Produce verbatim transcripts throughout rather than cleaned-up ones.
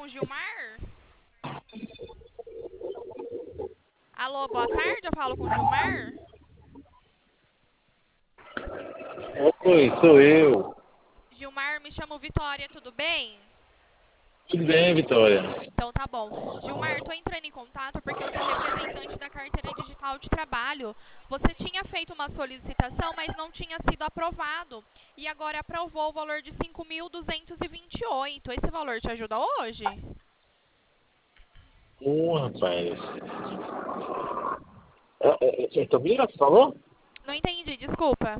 com o Gilmar? Alô, boa tarde, eu falo com o Gilmar? Oi, sou eu. Gilmar, me chamo Vitória, tudo bem? Tudo bem, Vitória? Então tá bom. Gilmar, estou entrando em contato porque eu sou representante da carteira digital de trabalho. Você tinha feito uma solicitação, mas não tinha sido aprovado. E agora aprovou o valor de cinco mil duzentos e vinte e oito. Esse valor te ajuda hoje? Ô, rapaz. É, é, é, Tobias, você falou? Não entendi, desculpa.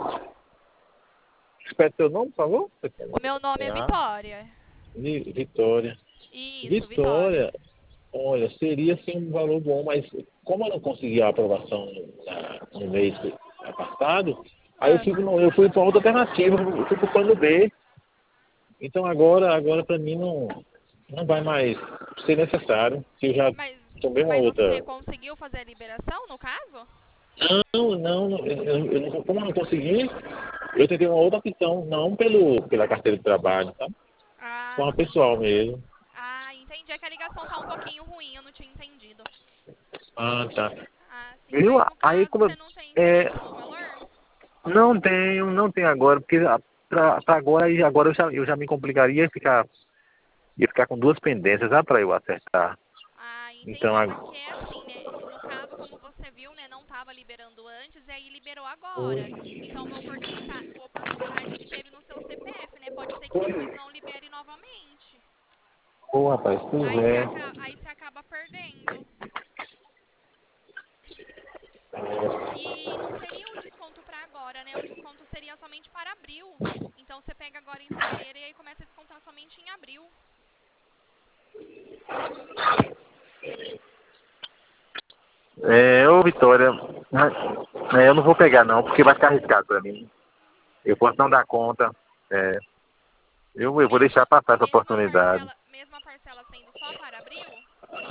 Repete seu nome, por favor? O meu nome é Ah, Vitória. Vi- Vitória. Isso, Vitória. Vitória, olha, seria sim um valor bom, mas como eu não consegui a aprovação na- no mês passado, aí eu, Ah, fico no- eu fui para outra alternativa, eu fui para o plano B. Então agora, agora para mim não, não vai mais ser necessário, que eu já mas, tomei uma mas você outra. conseguiu fazer a liberação, no caso? Não, não, não, eu, eu, eu não, como eu não consegui, eu tentei uma outra opção, não pelo, pela carteira de trabalho, tá? Ah, Com a sim. pessoal mesmo. Ah, entendi. É que a ligação tá um pouquinho ruim, eu não tinha entendido. Ah, tá. Ah, sim. Viu? Mas no Aí caso, como você eu, não tem é, interesse no valor? não tenho, não tenho agora, porque para agora, e agora eu já, eu já me complicaria e ficar, ia ficar com duas pendências, ah, para eu acertar. Ah, Então, entendi. a- Porque assim, né? No caso, como você viu, né? Não estava liberando antes e aí liberou agora. Oi. Então, uma oportunidade, oportunidade que teve no seu C P F, né? Pode ser que depois não libere novamente. Ô, rapaz, pois Aí você é. acaba, aí você acaba perdendo. E não seria o desconto para agora, né? O desconto seria somente para abril. Então você pega agora em fevereiro e aí começa a descontar somente em abril. É, ô Vitória, é, eu não vou pegar não, porque vai ficar arriscado para mim. Eu posso não dar conta. É, eu, eu vou Mesma, deixar passar essa mesma oportunidade. parcela, mesma parcela sendo só para abril?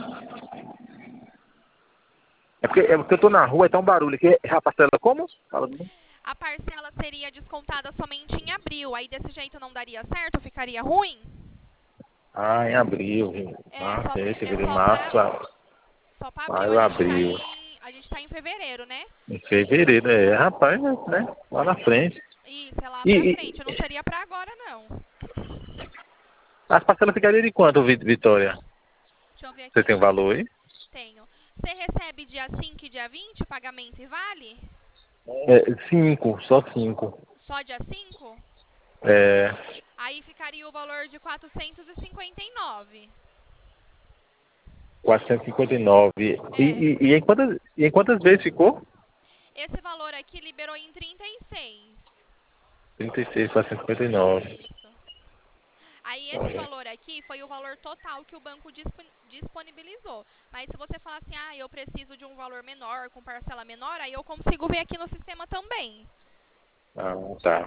É porque, é porque eu tô na rua, é tão barulho aqui. É a parcela como? Fala de novo. A parcela seria descontada somente em abril. Aí desse jeito não daria certo? Ficaria ruim? Ah, em abril, viu? É Ah, só, sei, é fevereiro, só para março, ah, só para abril. A maio, gente tá abril. em a gente tá em fevereiro, né? Em fevereiro, é, rapaz, né? Lá na frente. Isso, é lá E, pra e frente. Não seria para agora, não. as parcelas ficariam de quanto, Vi- Vitória? Deixa eu ver Você aqui. tem o valor aí? Tenho. Você recebe dia cinco e dia vinte pagamento e vale? É, cinco, só cinco. Só dia cinco? É, Aí ficaria o valor de quatrocentos e cinquenta e nove. quatrocentos e cinquenta e nove. E, nove. É. e, e, e em quantas, e em quantas vezes ficou? Esse valor aqui liberou em trinta e seis. trinta e seis, quatrocentos e cinquenta e nove. Isso. Aí esse valor aqui foi o valor total que o banco dispon- disponibilizou. Mas se você falar assim, ah, eu preciso de um valor menor, com parcela menor, aí eu consigo ver aqui no sistema também. Ah, tá.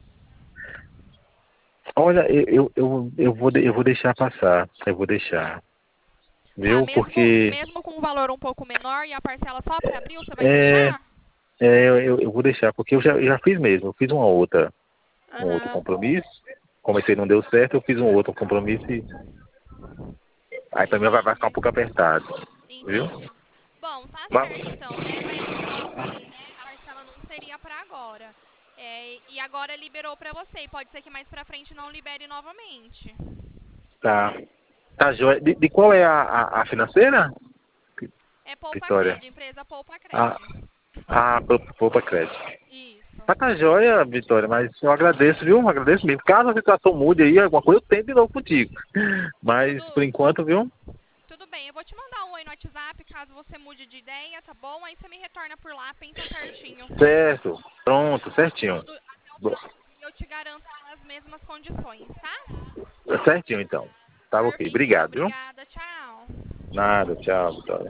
Olha, eu, eu, eu, eu, vou, de- eu vou deixar passar. Eu vou deixar. Tá, Viu? mesmo, Porque mesmo com um valor um pouco menor e a parcela só para abril, você vai é, deixar? é, eu, eu vou deixar, porque eu já, eu já fiz mesmo. Eu fiz uma outra, um outro Aham. compromisso. Comecei não deu certo, eu fiz um outro compromisso e aí pra mim vai, vai ficar um Entendi. pouco apertado. Viu? Entendi. Bom, tá certo Mas, então, né? Mas igual eu falei, né? A parcela não seria para agora. É, e agora liberou para você. E pode ser que mais para frente não libere novamente. tá. Tá, joia. De, de qual é a, a, a financeira, É Poupa Vitória? Cred, empresa Poupa A, Cred. a Poupa Crédito. Isso. Tá, tá joia, Vitória, mas eu agradeço, viu? Agradeço mesmo. Caso a situação mude aí, alguma coisa, eu tento de novo contigo. Mas, por Tudo, enquanto, viu? tudo bem. Eu vou te mandar um oi no WhatsApp caso você mude de ideia, tá bom? Aí você me retorna por lá, pensa certinho. Certo. Pronto, certinho. Tudo até o Bo- final do dia eu te garanto as mesmas condições, tá? Certinho, então. Tá ok. Perfeito, então. Obrigado, viu? Obrigada. Tchau. Nada, tchau, Vitória.